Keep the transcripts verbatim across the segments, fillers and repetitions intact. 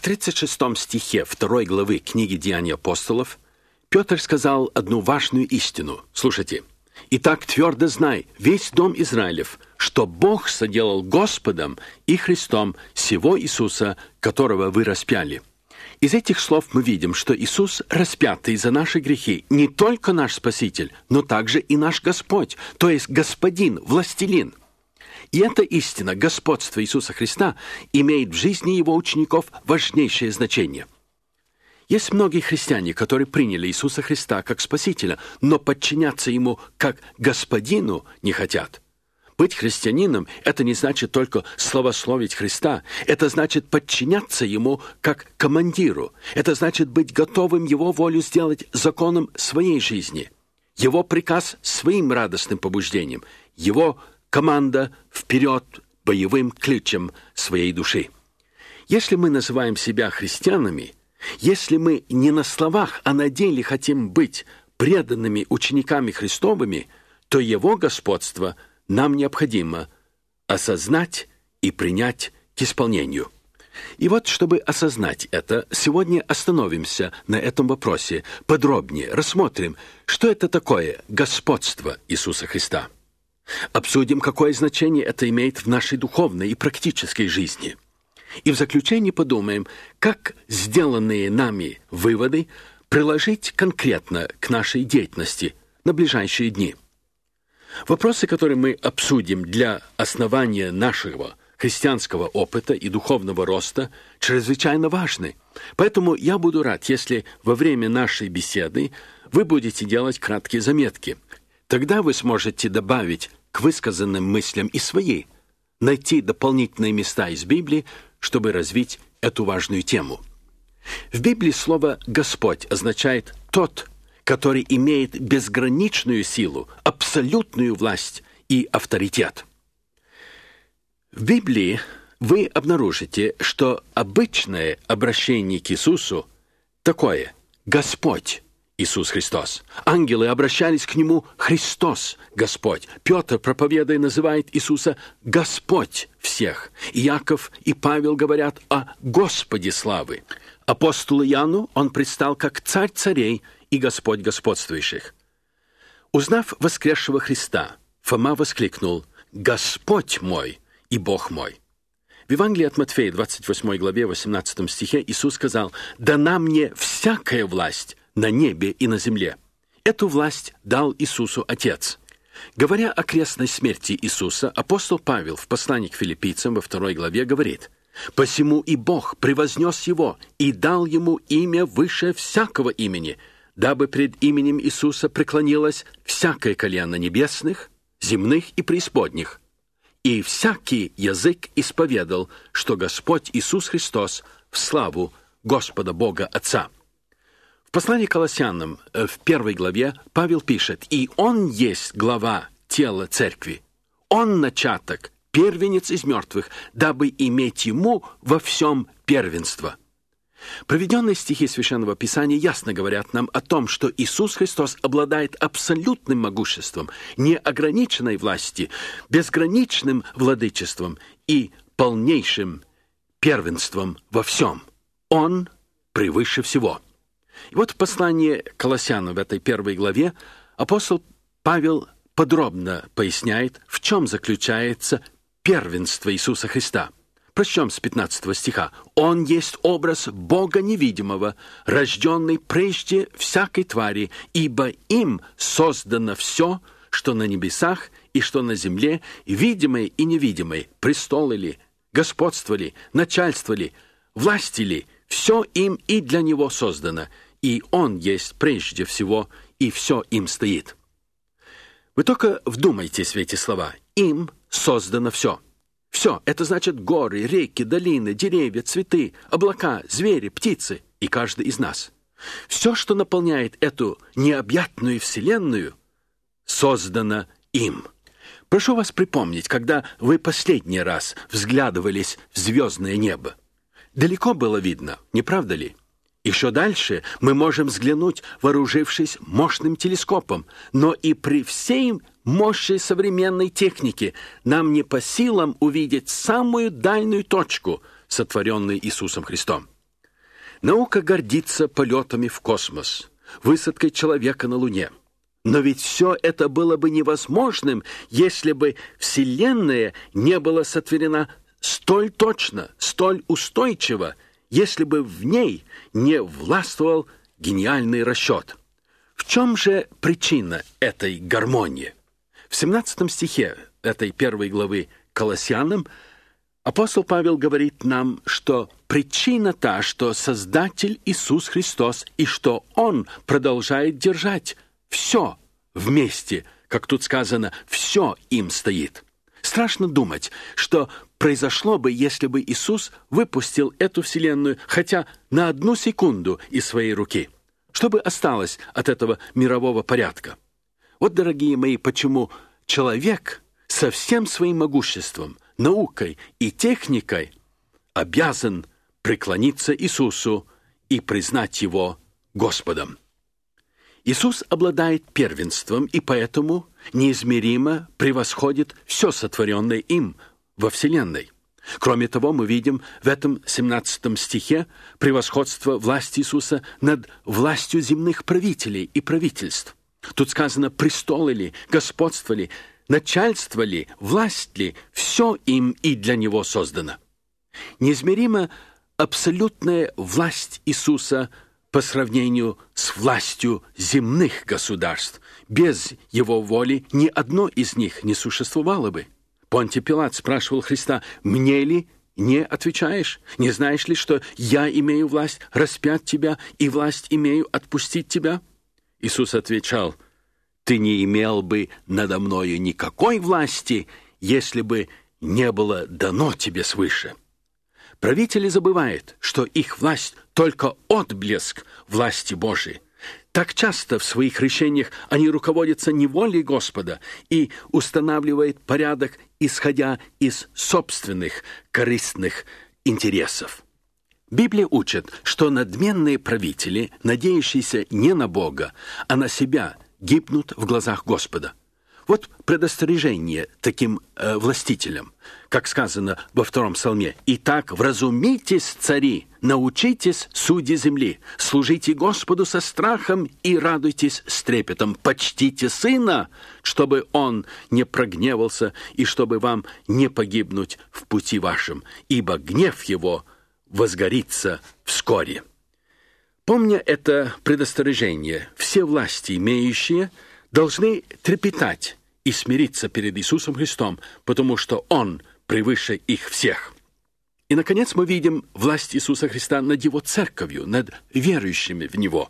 тридцать шестом стихе второй главы книги «Деяния апостолов» Петр сказал одну важную истину. Слушайте. «Итак, твердо знай, весь дом Израилев, что Бог соделал Господом и Христом сего Иисуса, которого вы распяли». Из этих слов мы видим, что Иисус, распятый за наши грехи, не только наш Спаситель, но также и наш Господь, то есть Господин, Властелин. И эта истина, господства Иисуса Христа, имеет в жизни Его учеников важнейшее значение. Есть многие христиане, которые приняли Иисуса Христа как Спасителя, но подчиняться Ему как Господину не хотят. Быть христианином – это не значит только славословить Христа, это значит подчиняться Ему как командиру, это значит быть готовым Его волю сделать законом своей жизни, Его приказ своим радостным побуждением, Его команда вперед боевым ключом своей души. Если мы называем себя христианами, если мы не на словах, а на деле хотим быть преданными учениками Христовыми, то Его господство нам необходимо осознать и принять к исполнению. И вот, чтобы осознать это, сегодня остановимся на этом вопросе подробнее, рассмотрим, что это такое господство Иисуса Христа. Обсудим, какое значение это имеет в нашей духовной и практической жизни. И в заключение подумаем, как сделанные нами выводы приложить конкретно к нашей деятельности на ближайшие дни. Вопросы, которые мы обсудим для основания нашего христианского опыта и духовного роста, чрезвычайно важны. Поэтому я буду рад, если во время нашей беседы вы будете делать краткие заметки. Тогда вы сможете добавить к высказанным мыслям и свои, найти дополнительные места из Библии, чтобы развить эту важную тему. В Библии слово «Господь» означает «тот», который имеет безграничную силу, абсолютную власть и авторитет. В Библии вы обнаружите, что обычное обращение к Иисусу такое «Господь Иисус Христос». Ангелы обращались к Нему «Христос, Господь». Петр, проповедуя, называет Иисуса «Господь всех». И Яков и Павел говорят о Господе славы. Апостолу Иоанну он предстал как Царь царей и Господь господствующих. Узнав воскресшего Христа, Фома воскликнул «Господь мой и Бог мой». В Евангелии от Матфея, двадцать восьмой главе, восемнадцатом стихе, Иисус сказал «Дана мне всякая власть на небе и на земле». Эту власть дал Иисусу Отец. Говоря о крестной смерти Иисуса, апостол Павел в послании к филиппийцам во второй главе говорит «Посему и Бог превознес Его и дал Ему имя выше всякого имени, дабы пред именем Иисуса преклонилось всякое колено небесных, земных и преисподних, и всякий язык исповедал, что Господь Иисус Христос в славу Господа Бога Отца». В послании к Колоссянам в первой главе Павел пишет: «И Он есть глава тела церкви, Он начаток, первенец из мертвых, дабы иметь Ему во всем первенство». Приведенные стихи Священного Писания ясно говорят нам о том, что Иисус Христос обладает абсолютным могуществом, неограниченной властью, безграничным владычеством и полнейшим первенством во всем. Он превыше всего. И вот в послании к Колоссянам в этой первой главе апостол Павел подробно поясняет, в чем заключается первенство Иисуса Христа. Прочтем с пятнадцатого стиха. «Он есть образ Бога невидимого, рожденный прежде всякой твари, ибо им создано все, что на небесах и что на земле, видимое и невидимое, престолы ли, господство ли, начальство ли, власти ли, все им и для Него создано, и Он есть прежде всего, и все им стоит». Вы только вдумайтесь в эти слова. «Им создано все». Все, это значит горы, реки, долины, деревья, цветы, облака, звери, птицы и каждый из нас. Все, что наполняет эту необъятную вселенную, создано им. Прошу вас припомнить, когда вы последний раз взглядывались в звездное небо. Далеко было видно, не правда ли? Еще дальше мы можем взглянуть, вооружившись мощным телескопом, но и при всей мощи современной техники нам не по силам увидеть самую дальнюю точку, сотворенную Иисусом Христом. Наука гордится полетами в космос, высадкой человека на Луне. Но ведь все это было бы невозможным, если бы Вселенная не была сотворена столь точно, столь устойчиво, если бы в ней не властвовал гениальный расчет. В чем же причина этой гармонии? В семнадцатом стихе этой первой главы Колоссянам апостол Павел говорит нам, что причина та, что Создатель Иисус Христос, и что Он продолжает держать все вместе, как тут сказано, все им стоит. Страшно думать, что произошло бы, если бы Иисус выпустил эту вселенную хотя на одну секунду из своей руки. Что бы осталось от этого мирового порядка? Вот, дорогие мои, почему человек со всем своим могуществом, наукой и техникой обязан преклониться Иисусу и признать Его Господом. Иисус обладает первенством и поэтому неизмеримо превосходит все сотворенное им во Вселенной. Кроме того, мы видим в этом семнадцатом стихе превосходство власти Иисуса над властью земных правителей и правительств. Тут сказано, престолы ли, господство ли, начальство ли, власть ли, все им и для Него создано. Неизмеримо абсолютная власть Иисуса по сравнению с властью земных государств. Без Его воли ни одно из них не существовало бы. Понтий Пилат спрашивал Христа: «Мне ли не отвечаешь? Не знаешь ли, что я имею власть распять тебя и власть имею отпустить тебя?» Иисус отвечал: «Ты не имел бы надо мною никакой власти, если бы не было дано тебе свыше». Правители забывают, что их власть — только отблеск власти Божией. Так часто в своих решениях они руководятся не волей Господа и устанавливают порядок, исходя из собственных корыстных интересов. Библия учит, что надменные правители, надеющиеся не на Бога, а на себя, гибнут в глазах Господа. Вот предостережение таким э, властителям, как сказано во втором псалме: «Итак, вразумитесь, цари, научитесь, судьи земли, служите Господу со страхом и радуйтесь с трепетом, почтите Сына, чтобы Он не прогневался и чтобы вам не погибнуть в пути вашем, ибо гнев Его возгорится вскоре». Помня это предостережение, все власти, имеющие, должны трепетать и смириться перед Иисусом Христом, потому что Он превыше их всех. И, наконец, мы видим власть Иисуса Христа над Его церковью, над верующими в Него.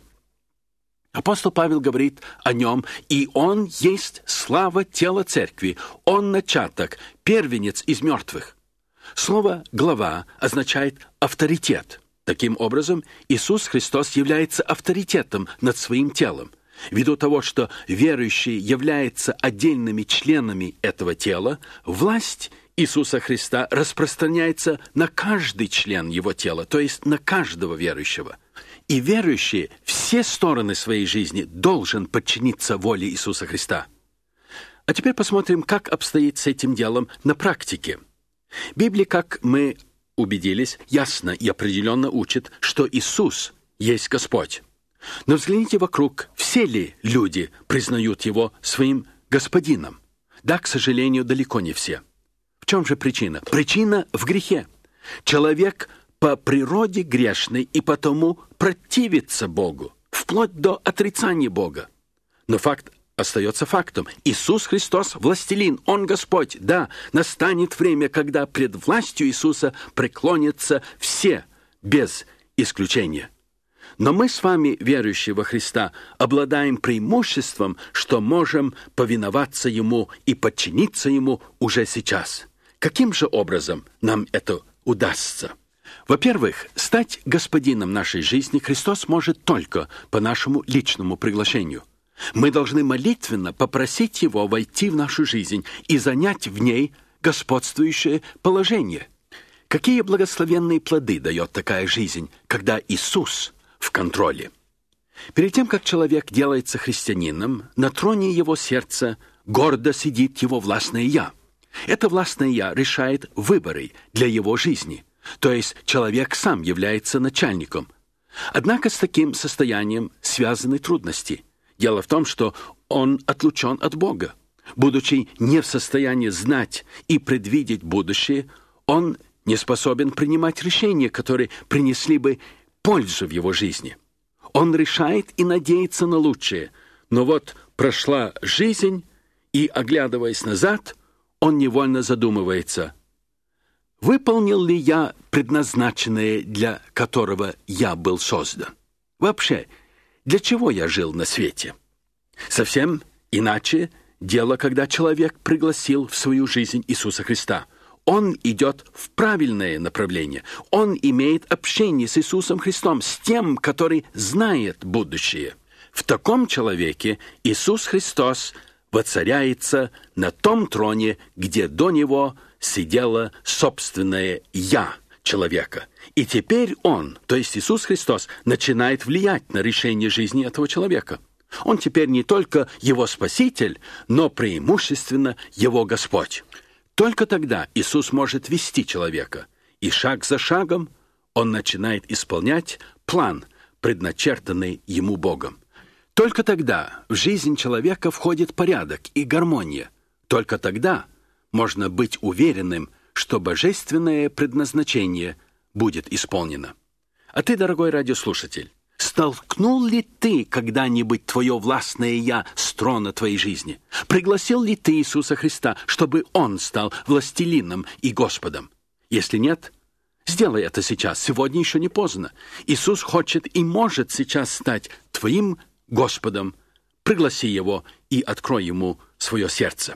Апостол Павел говорит о Нем: «И Он есть слава тела церкви, Он начаток, первенец из мертвых». Слово «глава» означает «авторитет». Таким образом, Иисус Христос является авторитетом над своим телом. Ввиду того, что верующие являются отдельными членами этого тела, власть Иисуса Христа распространяется на каждый член Его тела, то есть на каждого верующего. И верующий все стороны своей жизни должен подчиниться воле Иисуса Христа. А теперь посмотрим, как обстоит с этим делом на практике. Библия, как мы убедились, ясно и определенно учит, что Иисус есть Господь. Но взгляните вокруг, все ли люди признают Его своим Господином? Да, к сожалению, далеко не все. В чем же причина? Причина в грехе. Человек по природе грешный и потому противится Богу, вплоть до отрицания Бога. Но факт остается фактом. Иисус Христос – властелин, Он Господь. Да, настанет время, когда пред властью Иисуса преклонятся все, без исключения. Но мы с вами, верующие во Христа, обладаем преимуществом, что можем повиноваться Ему и подчиниться Ему уже сейчас. Каким же образом нам это удастся? Во-первых, стать господином нашей жизни Христос может только по нашему личному приглашению. Мы должны молитвенно попросить Его войти в нашу жизнь и занять в ней господствующее положение. Какие благословенные плоды дает такая жизнь, когда Иисус в контроле? Перед тем, как человек делается христианином, на троне его сердца гордо сидит его властное «я». Это властное «я» решает выборы для его жизни, то есть человек сам является начальником. Однако с таким состоянием связаны трудности. Дело в том, что он отлучен от Бога. Будучи не в состоянии знать и предвидеть будущее, он не способен принимать решения, которые принесли бы пользу в его жизни. Он решает и надеется на лучшее, но вот прошла жизнь, и, оглядываясь назад, он невольно задумывается: выполнил ли я предназначенное, для которого я был создан? Вообще, для чего я жил на свете? Совсем иначе дело, когда человек пригласил в свою жизнь Иисуса Христа. Он идет в правильное направление. Он имеет общение с Иисусом Христом, с тем, который знает будущее. В таком человеке Иисус Христос воцаряется на том троне, где до него сидело собственное «я» человека. И теперь он, то есть Иисус Христос, начинает влиять на решение жизни этого человека. Он теперь не только его Спаситель, но преимущественно его Господь. Только тогда Иисус может вести человека, и шаг за шагом он начинает исполнять план, предначертанный ему Богом. Только тогда в жизнь человека входит порядок и гармония. Только тогда можно быть уверенным, что божественное предназначение будет исполнено. А ты, дорогой радиослушатель, столкнул ли ты когда-нибудь твое властное «я» с трона твоей жизни? Пригласил ли ты Иисуса Христа, чтобы Он стал властелином и Господом? Если нет, сделай это сейчас, сегодня еще не поздно. Иисус хочет и может сейчас стать твоим Господом. Пригласи Его и открой Ему свое сердце.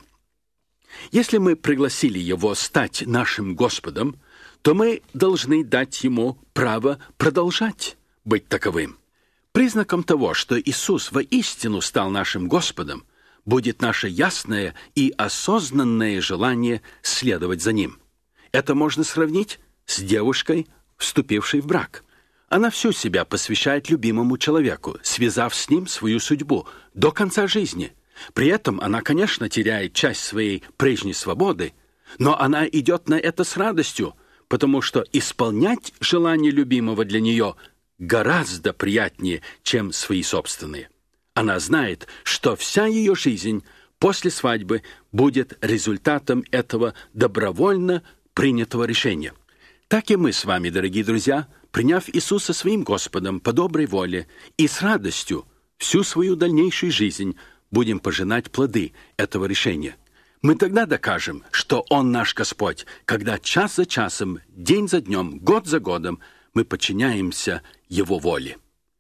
Если мы пригласили Его стать нашим Господом, то мы должны дать Ему право продолжать быть таковым. Признаком того, что Иисус воистину стал нашим Господом, будет наше ясное и осознанное желание следовать за Ним. Это можно сравнить с девушкой, вступившей в брак. Она всю себя посвящает любимому человеку, связав с ним свою судьбу до конца жизни. При этом она, конечно, теряет часть своей прежней свободы, но она идет на это с радостью, потому что исполнять желание любимого для нее гораздо приятнее, чем свои собственные. Она знает, что вся ее жизнь после свадьбы будет результатом этого добровольно принятого решения. Так и мы с вами, дорогие друзья, приняв Иисуса своим Господом по доброй воле и с радостью всю свою дальнейшую жизнь будем пожинать плоды этого решения. Мы тогда докажем, что Он наш Господь, когда час за часом, день за днем, год за годом мы подчиняемся Его воле.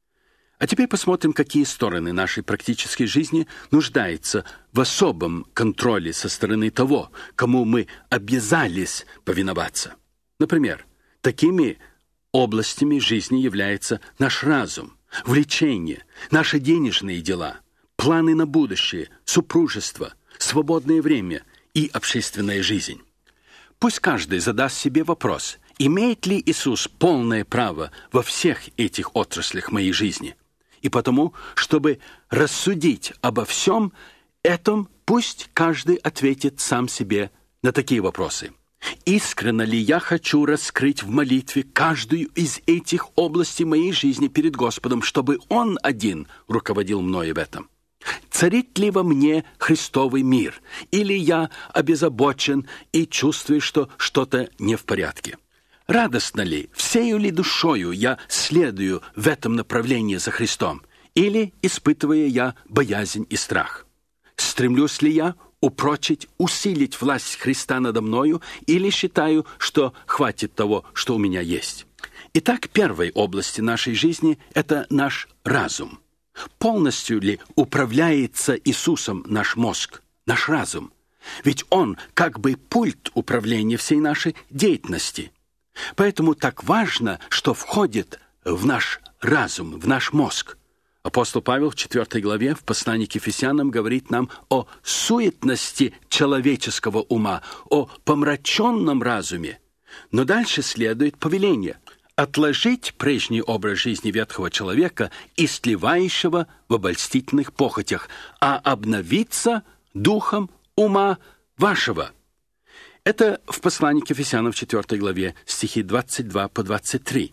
А теперь посмотрим, какие стороны нашей практической жизни нуждаются в особом контроле со стороны того, кому мы обязались повиноваться. Например, такими областями жизни является наш разум, влечение, наши денежные дела, планы на будущее, супружество, свободное время и общественная жизнь. Пусть каждый задаст себе вопрос, имеет ли Иисус полное право во всех этих отраслях моей жизни? И потому, чтобы рассудить обо всем этом, пусть каждый ответит сам себе на такие вопросы. Искренне ли я хочу раскрыть в молитве каждую из этих областей моей жизни перед Господом, чтобы Он один руководил мною в этом? Царит ли во мне Христовый мир, или я обеззабочен и чувствую, что что-то не в порядке? Радостно ли, всею ли душою я следую в этом направлении за Христом, или испытывая я боязнь и страх? Стремлюсь ли я упрочить, усилить власть Христа надо мною, или считаю, что хватит того, что у меня есть? Итак, первой области нашей жизни – это наш разум. Полностью ли управляется Иисусом наш мозг, наш разум? Ведь Он как бы пульт управления всей нашей деятельности. Поэтому так важно, что входит в наш разум, в наш мозг. Апостол Павел в четвёртой главе в послании к Ефесянам говорит нам о суетности человеческого ума, о помраченном разуме. Но дальше следует повеление – отложить прежний образ жизни ветхого человека, истлевающего в обольстительных похотях, а обновиться духом ума вашего. Это в послании к Ефесянам в четвёртой главе стихи двадцать два по двадцать три.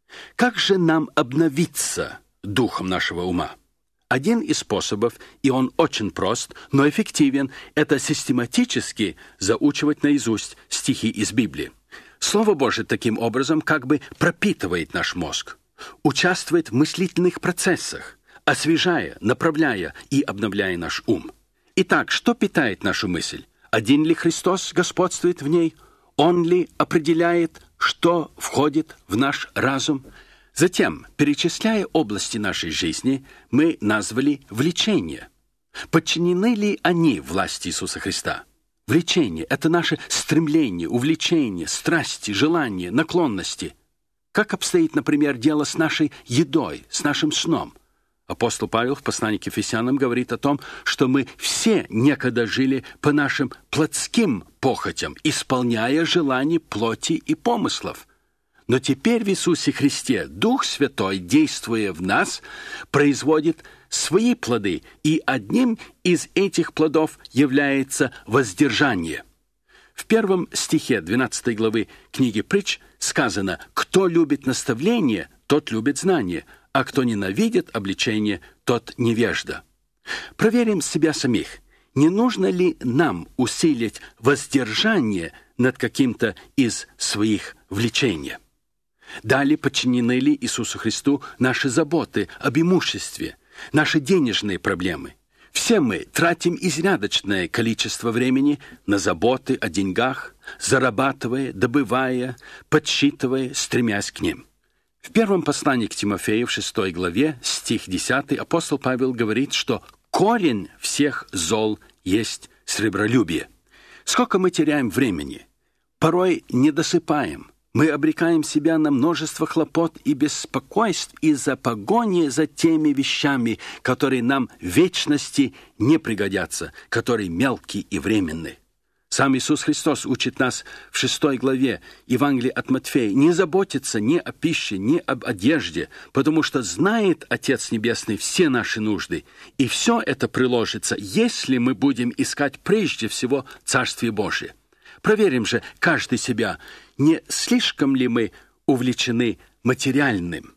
Как же нам обновиться духом нашего ума? Один из способов, и он очень прост, но эффективен, это систематически заучивать наизусть стихи из Библии. Слово Божие таким образом как бы пропитывает наш мозг, участвует в мыслительных процессах, освежая, направляя и обновляя наш ум. Итак, что питает нашу мысль? Один ли Христос господствует в ней? Он ли определяет, что входит в наш разум? Затем, перечисляя области нашей жизни, мы назвали влечения. Подчинены ли они власти Иисуса Христа? Влечение – это наше стремление, увлечение, страсти, желания, наклонности. Как обстоит, например, дело с нашей едой, с нашим сном? Апостол Павел в послании к Ефесянам говорит о том, что мы все некогда жили по нашим плотским похотям, исполняя желания плоти и помыслов. Но теперь в Иисусе Христе Дух Святой, действуя в нас, производит свои плоды, и одним из этих плодов является воздержание. В первом стихе двенадцатой главы книги Притч сказано: «Кто любит наставление, тот любит знание, а кто ненавидит обличение, тот невежда». Проверим себя самих. Не нужно ли нам усилить воздержание над каким-то из своих влечений? Далее, подчинены ли Иисусу Христу наши заботы об имуществе, наши денежные проблемы? Все мы тратим изрядочное количество времени на заботы о деньгах, зарабатывая, добывая, подсчитывая, стремясь к ним. В первом послании к Тимофею, в шестой главе, стих десятый, апостол Павел говорит, что корень всех зол есть сребролюбие. Сколько мы теряем времени, порой не досыпаем, мы обрекаем себя на множество хлопот и беспокойств из-за погони за теми вещами, которые нам в вечности не пригодятся, которые мелкие и временные. Сам Иисус Христос учит нас в шестой главе Евангелия от Матфея не заботиться ни о пище, ни об одежде, потому что знает Отец Небесный все наши нужды, и все это приложится, если мы будем искать прежде всего Царствие Божие. Проверим же каждый себя, не слишком ли мы увлечены материальным.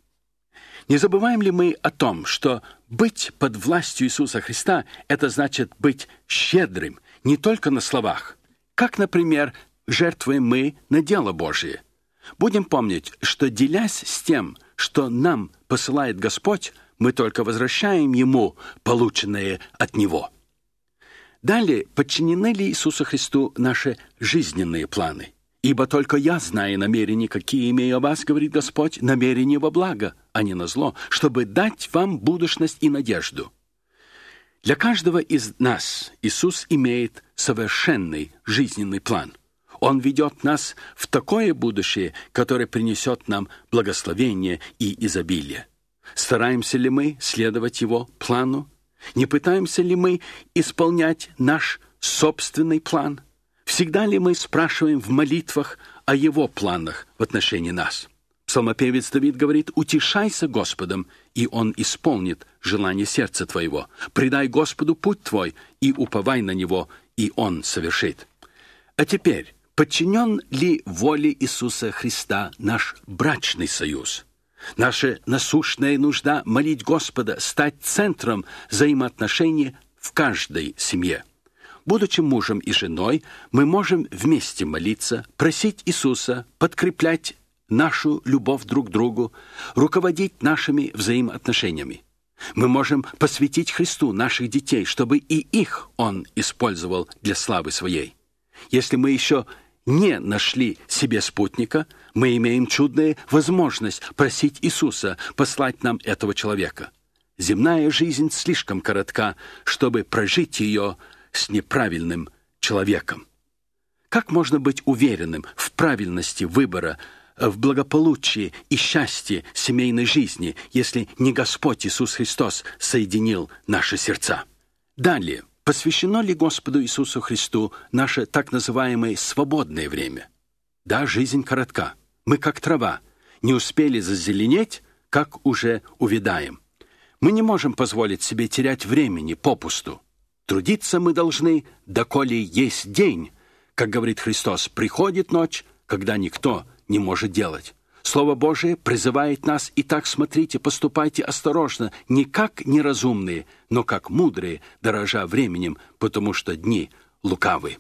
Не забываем ли мы о том, что быть под властью Иисуса Христа – это значит быть щедрым не только на словах. Как, например, жертвуем мы на дело Божие. Будем помнить, что, делясь с тем, что нам посылает Господь, мы только возвращаем Ему полученное от Него. Далее, подчинены ли Иисусу Христу наши жизненные планы? «Ибо только я знаю намерения, какие имею о вас, — говорит Господь, — намерения во благо, а не на зло, чтобы дать вам будущность и надежду». Для каждого из нас Иисус имеет совершенный жизненный план. Он ведет нас в такое будущее, которое принесет нам благословение и изобилие. Стараемся ли мы следовать Его плану? Не пытаемся ли мы исполнять наш собственный план? Всегда ли мы спрашиваем в молитвах о Его планах в отношении нас? Псалмопевец Давид говорит: «Утешайся Господом, и Он исполнит желание сердца твоего. Предай Господу путь твой, и уповай на Него, и Он совершит». А теперь, подчинен ли воле Иисуса Христа наш брачный союз? Наша насущная нужда молить Господа стать центром взаимоотношений в каждой семье. Будучи мужем и женой, мы можем вместе молиться, просить Иисуса подкреплять нашу любовь друг к другу, руководить нашими взаимоотношениями. Мы можем посвятить Христу наших детей, чтобы и их Он использовал для славы Своей. Если мы еще не нашли себе спутника, мы имеем чудную возможность просить Иисуса послать нам этого человека. Земная жизнь слишком коротка, чтобы прожить ее с неправильным человеком. Как можно быть уверенным в правильности выбора, в благополучии и счастье семейной жизни, если не Господь Иисус Христос соединил наши сердца? Далее. Посвящено ли Господу Иисусу Христу наше так называемое свободное время? Да, жизнь коротка. Мы как трава. Не успели зазеленеть, как уже увядаем. Мы не можем позволить себе терять времени попусту. Трудиться мы должны, доколе есть день. Как говорит Христос, приходит ночь, когда никто не может делать. Слово Божие призывает нас: «Итак, смотрите, поступайте осторожно, не как неразумные, но как мудрые, дорожа временем, потому что дни лукавы».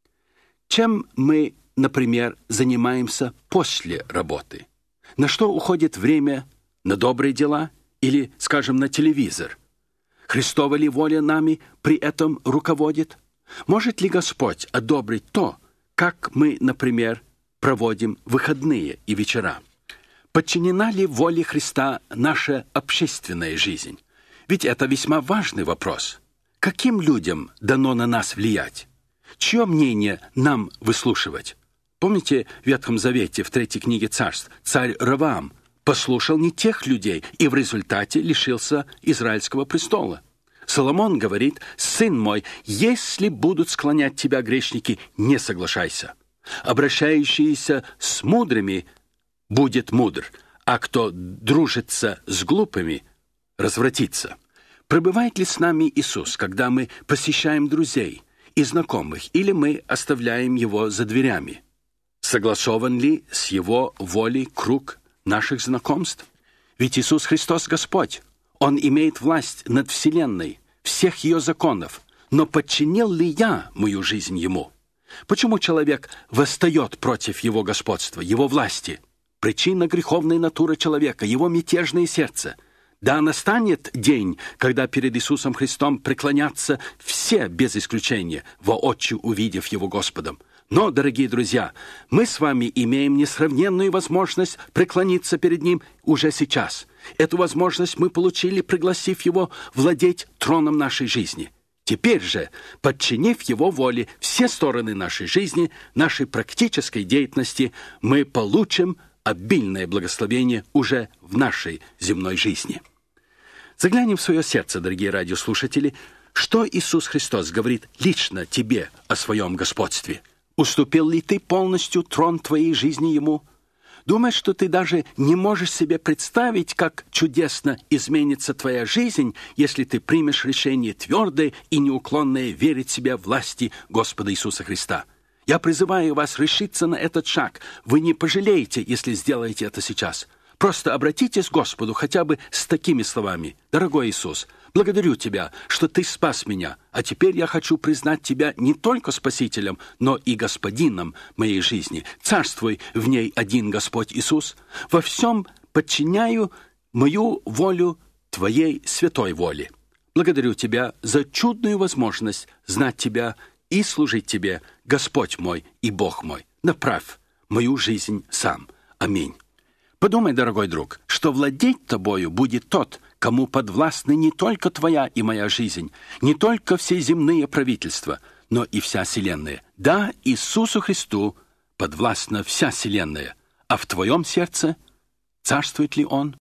Чем мы, например, занимаемся после работы? На что уходит время? На добрые дела или, скажем, на телевизор? Христова ли воля нами при этом руководит? Может ли Господь одобрить то, как мы, например, проводим выходные и вечера? Подчинена ли воле Христа наша общественная жизнь? Ведь это весьма важный вопрос. Каким людям дано на нас влиять? Чье мнение нам выслушивать? Помните, в Ветхом Завете, в третьей книге Царств, царь Ровоам послушал не тех людей и в результате лишился израильского престола. Соломон говорит: «Сын мой, если будут склонять тебя грешники, не соглашайся. Обращающийся с мудрыми будет мудр, а кто дружится с глупыми, развратится». Пребывает ли с нами Иисус, когда мы посещаем друзей и знакомых, или мы оставляем Его за дверями? Согласован ли с Его волей круг наших знакомств? Ведь Иисус Христос Господь. Он имеет власть над вселенной, всех ее законов. Но подчинил ли я мою жизнь Ему? Почему человек восстает против Его господства, Его власти? Причина греховной натуры человека, его мятежное сердце. Да, настанет день, когда перед Иисусом Христом преклонятся все без исключения, воочию увидев Его Господом. Но, дорогие друзья, мы с вами имеем несравненную возможность преклониться перед Ним уже сейчас. Эту возможность мы получили, пригласив Его владеть троном нашей жизни. Теперь же, подчинив Его воле все стороны нашей жизни, нашей практической деятельности, мы получим обильное благословение уже в нашей земной жизни. Заглянем в свое сердце, дорогие радиослушатели, что Иисус Христос говорит лично тебе о своем господстве. Уступил ли ты полностью трон твоей жизни Ему? Думаешь, что ты даже не можешь себе представить, как чудесно изменится твоя жизнь, если ты примешь решение твердое и неуклонное верить себе власти Господа Иисуса Христа? Я призываю вас решиться на этот шаг. Вы не пожалеете, если сделаете это сейчас. Просто обратитесь к Господу хотя бы с такими словами: «Дорогой Иисус, благодарю Тебя, что Ты спас меня, а теперь я хочу признать Тебя не только Спасителем, но и Господином моей жизни. Царствуй в ней один Господь Иисус. Во всем подчиняю мою волю Твоей святой воле. Благодарю Тебя за чудную возможность знать Тебя и служить Тебе, Господь мой и Бог мой. Направь мою жизнь сам. Аминь». Подумай, дорогой друг, что владеть тобою будет тот, кому подвластны не только твоя и моя жизнь, не только все земные правительства, но и вся вселенная. Да, Иисусу Христу подвластна вся вселенная, а в твоем сердце царствует ли Он?